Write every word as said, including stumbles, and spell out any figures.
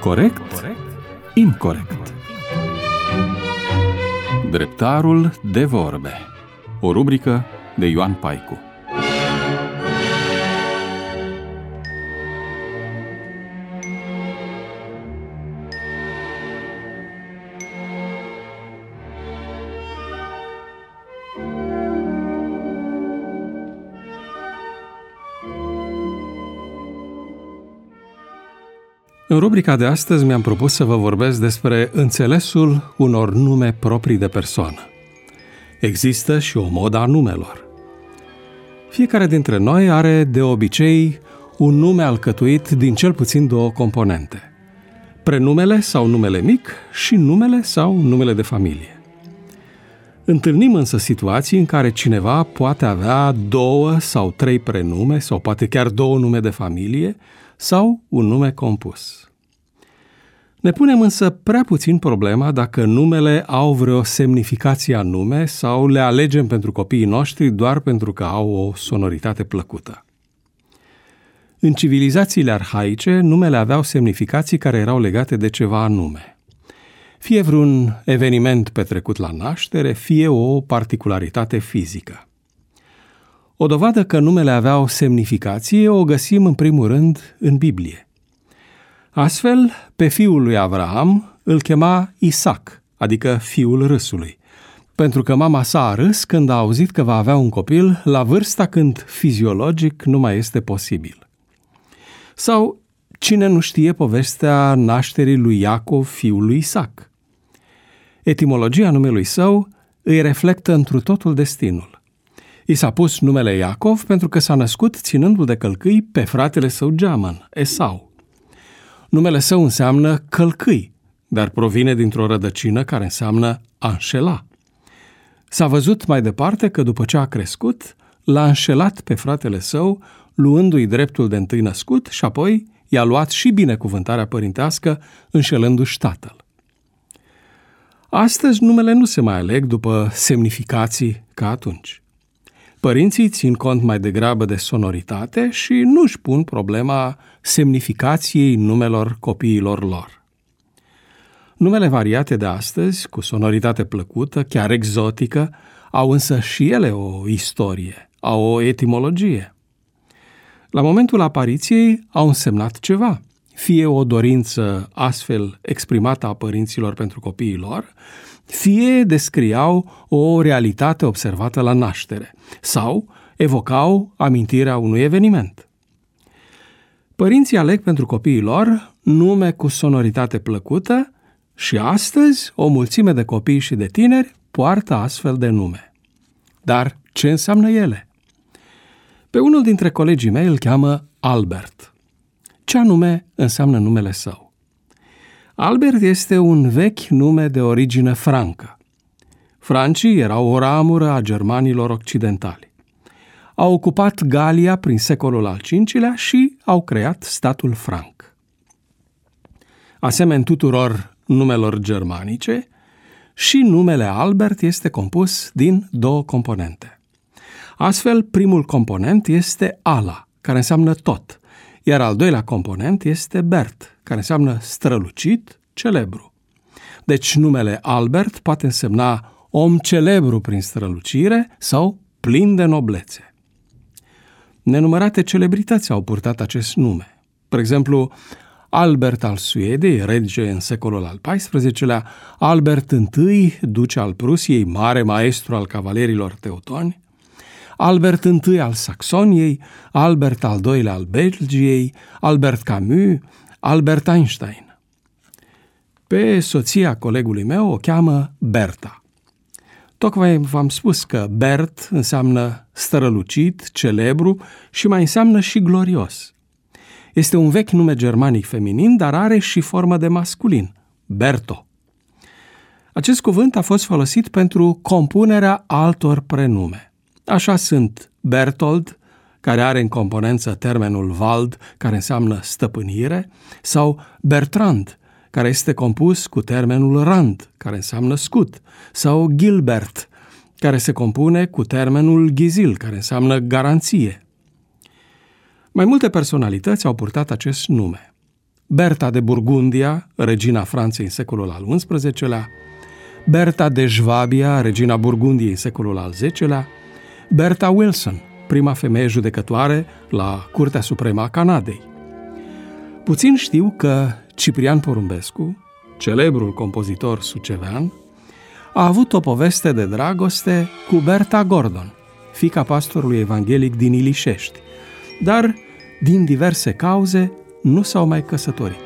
Corect? Incorect. Dreptarul de vorbe. O rubrică de Ioan Paicu. În rubrica de astăzi mi-am propus să vă vorbesc despre înțelesul unor nume proprii de persoană. Există și o modă a numelor. Fiecare dintre noi are de obicei un nume alcătuit din cel puțin două componente: prenumele sau numele mic și numele sau numele de familie. Întâlnim însă situații în care cineva poate avea două sau trei prenume sau poate chiar două nume de familie sau un nume compus. Ne punem însă prea puțin problema dacă numele au vreo semnificație anume sau le alegem pentru copiii noștri doar pentru că au o sonoritate plăcută. În civilizațiile arhaice, numele aveau semnificații care erau legate de ceva anume. Fie vreun eveniment petrecut la naștere, fie o particularitate fizică. O dovadă că numele aveau semnificație o găsim în primul rând în Biblie. Astfel, pe fiul lui Avraam îl chema Isaac, adică fiul râsului, pentru că mama sa a râs când a auzit că va avea un copil la vârsta când fiziologic nu mai este posibil. Sau cine nu știe povestea nașterii lui Iacov, fiul lui Isaac? Etimologia numelui său îi reflectă întru totul destinul. I s-a pus numele Iacov pentru că s-a născut ținându-l de călcâi pe fratele său geamăn, Esau. Numele său înseamnă călcâi, dar provine dintr-o rădăcină care înseamnă a înșela. S-a văzut mai departe că după ce a crescut, l-a înșelat pe fratele său, luându-i dreptul de întâi născut și apoi i-a luat și binecuvântarea părintească, înșelându-și tatăl. Astăzi numele nu se mai aleg după semnificații ca atunci. Părinții țin cont mai degrabă de sonoritate și nu își pun problema semnificației numelor copiilor lor. Numele variate de astăzi, cu sonoritate plăcută, chiar exotică, au însă și ele o istorie, au o etimologie. La momentul apariției au însemnat ceva, fie o dorință astfel exprimată a părinților pentru copiii lor, fie descriau o realitate observată la naștere sau evocau amintirea unui eveniment. Părinții aleg pentru copiii lor nume cu sonoritate plăcută și astăzi o mulțime de copii și de tineri poartă astfel de nume. Dar ce înseamnă ele? Pe unul dintre colegii mei îl cheamă Albert. Ce anume înseamnă numele său? Albert este un vechi nume de origine francă. Francii erau o ramură a germanilor occidentali. Au ocupat Galia prin secolul al cincilea și au creat statul franc. Asemeni tuturor numelor germanice, și numele Albert este compus din două componente. Astfel, primul component este ala, care înseamnă tot, iar al doilea component este Bert, care înseamnă strălucit, celebru. Deci numele Albert poate însemna om celebru prin strălucire sau plin de noblețe. Nenumărate celebrități au purtat acest nume. Spre exemplu, Albert al Suediei, rege în secolul al paisprezecelea, Albert I, duce al Prusiei, mare maestru al cavalerilor teutoni, Albert I al Saxoniei, Albert al doilea al Belgiei, Albert Camus, Albert Einstein. Pe soția colegului meu o cheamă Berta. Tocmai v-am spus că Bert înseamnă strălucit, celebru și mai înseamnă și glorios. Este un vechi nume germanic feminin, dar are și formă de masculin, Berto. Acest cuvânt a fost folosit pentru compunerea altor prenume. Așa sunt Bertold, care are în componență termenul Wald, care înseamnă stăpânire, sau Bertrand, care este compus cu termenul Rand, care înseamnă scut, sau Gilbert, care se compune cu termenul Ghizil, care înseamnă garanție. Mai multe personalități au purtat acest nume. Berta de Burgundia, regina Franței în secolul al unsprezecelea, Berta de Schwabia, regina Burgundiei în secolul al zecelea, Berta Wilson, prima femeie judecătoare la Curtea Supremă a Canadei. Puțin știu că Ciprian Porumbescu, celebrul compozitor sucevean, a avut o poveste de dragoste cu Berta Gordon, fiica pastorului evanghelic din Ilișești, dar, din diverse cauze, nu s-au mai căsătorit.